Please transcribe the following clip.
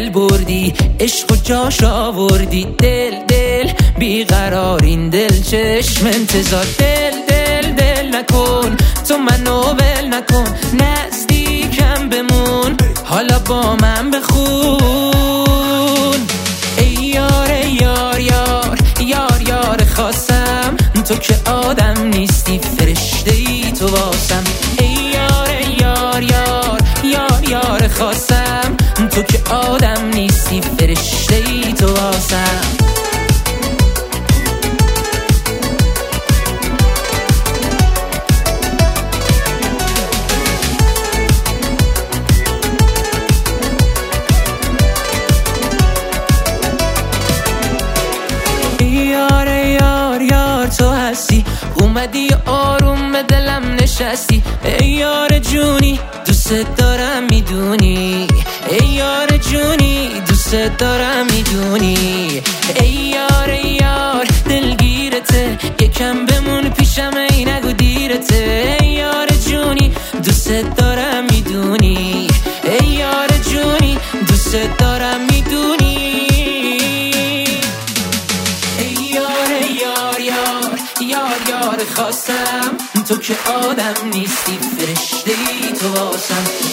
دل بردی، عشق و جاش آوردی. دل دل بیقرار این دل چشم انتظار. دل دل دل نکن تو منو ول نکن، نزدیکم بمون حالا با من بخون. ای یار ای یار یار یار یار خواستم، تو که آدم نیستی فرشته ای تو واسم. ای یار ای یار یار یار یار خواستم، تو که آدم نیستی فرشته ای تو واسم. یار یار یار تو هستی، اومدی آروم به دلم نشستی. ای یار جونی دوست دارم میدونی، ای یار جونی دوست دارم میدونی. ای یار ای یار دلگیرته، یکم بمون پیشم ای نگو دیرته. ای یار جونی دوست دارم میدونی، ای یار جونی دوست دارم میدونی. یار یار خواستم، تو که آدم نیستی فرشته ای تو واسم.